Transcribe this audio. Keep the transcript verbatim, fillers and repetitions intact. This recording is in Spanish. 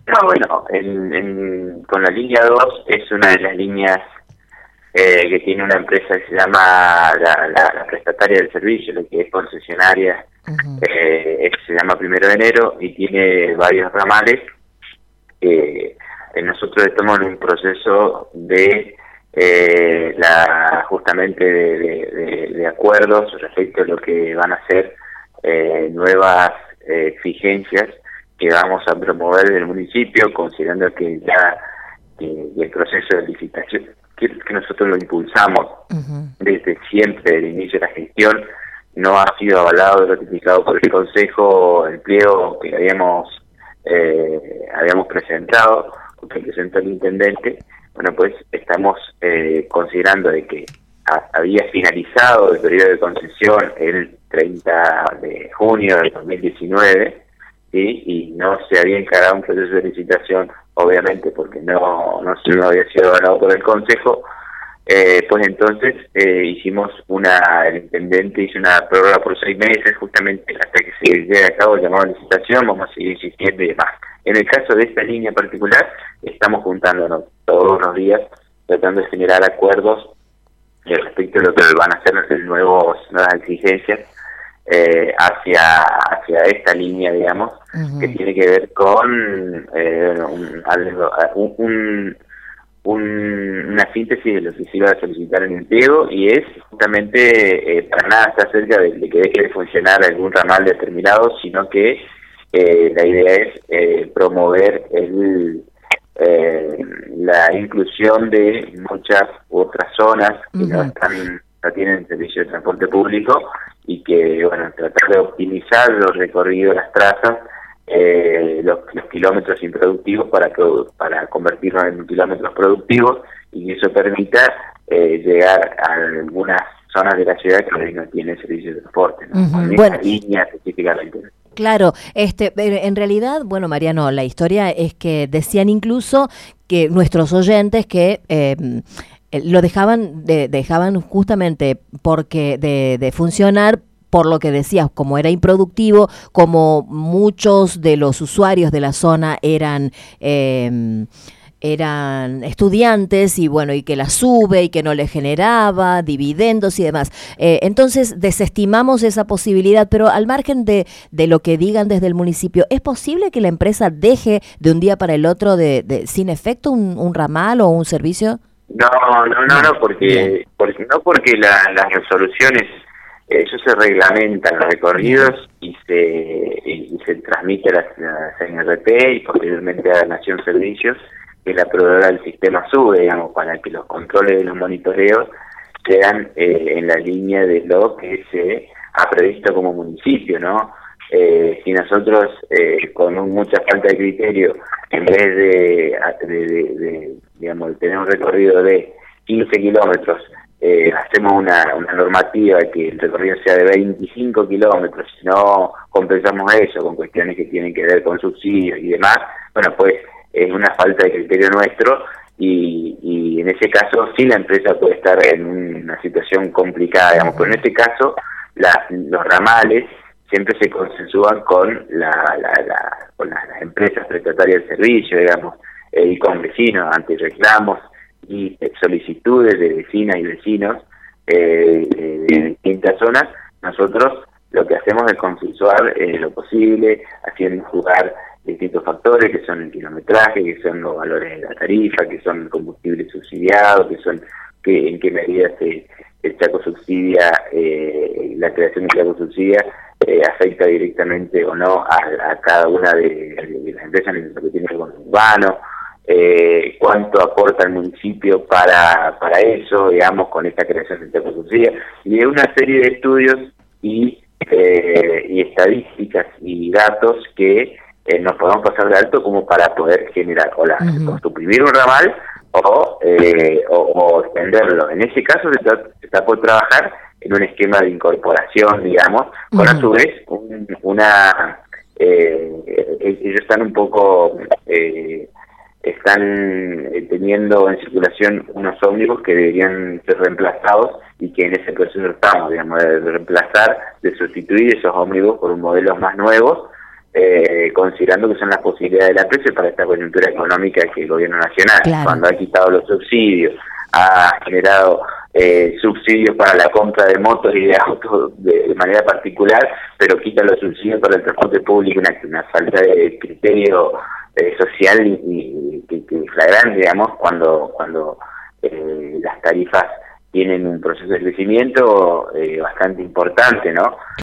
No, bueno, en, en, con la línea dos es una de las líneas eh, que tiene una empresa que se llama la, la, la prestataria del servicio, la que es concesionaria, uh-huh. eh, es, se llama Primero de Enero y tiene varios ramales. Eh, nosotros estamos en un proceso de eh, la justamente de, de, de, de acuerdos respecto a lo que van a ser eh, nuevas eh, exigencias que vamos a promover del municipio, considerando que ya eh, el proceso de licitación que, que nosotros lo impulsamos uh-huh. desde siempre, desde el inicio de la gestión, no ha sido avalado y ratificado por el Consejo el pliego que habíamos eh, habíamos presentado, que presentó el intendente. Bueno, pues estamos eh, considerando de que a, había finalizado el periodo de concesión el treinta de junio del dos mil diecinueve, ¿sí? Y no se había encarado un proceso de licitación, obviamente porque no, no, no había sido avalado por el Consejo. Eh, pues entonces eh, hicimos una, el intendente hizo una prórroga por seis meses, justamente hasta que se lleve a cabo el llamado a licitación. Vamos a seguir insistiendo y demás. En el caso de esta línea particular, estamos juntándonos todos los días, tratando de generar acuerdos eh, respecto a lo que van a ser nuevos, nuevas exigencias eh, hacia hacia esta línea, digamos, uh-huh. que tiene que ver con eh, un, algo, un, un Un, una síntesis de lo que se iba a solicitar en el pliego, y es justamente eh, para nada está cerca de, de que deje de funcionar algún ramal determinado, sino que eh, la idea es eh, promover el, eh, la inclusión de muchas otras zonas que uh-huh. no están no tienen servicio de transporte público, y que, bueno, tratar de optimizar los recorridos, las trazas, Eh, los, los kilómetros improductivos para que, para convertirlos en kilómetros productivos, y que eso permita eh, llegar a algunas zonas de la ciudad que hoy no tienen servicio de transporte, ¿no? Uh-huh. Con Bueno, esta línea específicamente. Claro, este, en realidad, bueno, Mariano, la historia es que decían incluso que nuestros oyentes que eh, lo dejaban, de, dejaban justamente porque de, de funcionar, por lo que decías, como era improductivo, como muchos de los usuarios de la zona eran eh, eran estudiantes, y bueno, y que la sube y que no le generaba dividendos y demás. Eh, entonces desestimamos esa posibilidad, pero al margen de, de lo que digan desde el municipio, ¿es posible que la empresa deje de un día para el otro de, de sin efecto un, un ramal o un servicio? No, no, no, no, porque, porque no porque la, las resoluciones eso se reglamenta en los recorridos y se y se transmite a la, a la C N R P y posteriormente a la Nación Servicios, que la proveedora del sistema sube, digamos, para que los controles de los monitoreos sean eh, en la línea de lo que se ha previsto como municipio, ¿no? Eh, si nosotros, eh, con un, mucha falta de criterio, en vez de, de, de, de digamos, de tener un recorrido de quince kilómetros, Eh, hacemos una, una normativa que el recorrido sea de veinticinco kilómetros, si no compensamos eso con cuestiones que tienen que ver con subsidios y demás, bueno, pues es una falta de criterio nuestro, y, y en ese caso sí la empresa puede estar en una situación complicada, digamos, pero en este caso la, los ramales siempre se consensúan con, la, la, la, con las, las empresas prestatarias del servicio, digamos, eh, y con vecinos ante reclamos y solicitudes de vecinas y vecinos eh, de, de distintas zonas. Nosotros lo que hacemos es consensuar eh, lo posible, haciendo jugar distintos factores que son el kilometraje, que son los valores de la tarifa, que son el combustible subsidiado, que son que en qué medida se, el Chaco subsidia, eh, la creación del Chaco subsidia eh, afecta directamente o no a, a cada una de, de las empresas en lo que tiene que ver con el urbano. Eh, cuánto aporta el municipio para para eso, digamos, con esta creación del Chaco subsidia, y de una serie de estudios y eh, y estadísticas y datos que eh, nos podemos pasar de alto como para poder generar o, la, uh-huh. o suprimir un ramal o, eh, o, o extenderlo. En ese caso se está, se está por trabajar en un esquema de incorporación, digamos, uh-huh. con a su vez un, una eh, ellos están un poco eh, están teniendo en circulación unos ómnibus que deberían ser reemplazados, y que en ese proceso estamos, digamos, de reemplazar, de sustituir esos ómnibus por un modelos más nuevos, eh, considerando que son las posibilidades de la empresa para esta coyuntura económica que el gobierno nacional, claro. cuando ha quitado los subsidios, ha generado eh, subsidios para la compra de motos y de autos de, de manera particular, pero quita los subsidios para el transporte público, una, una falta de criterio eh, social y, y, y, y flagrante, digamos, cuando, cuando eh, las tarifas tienen un proceso de crecimiento eh, bastante importante, ¿no?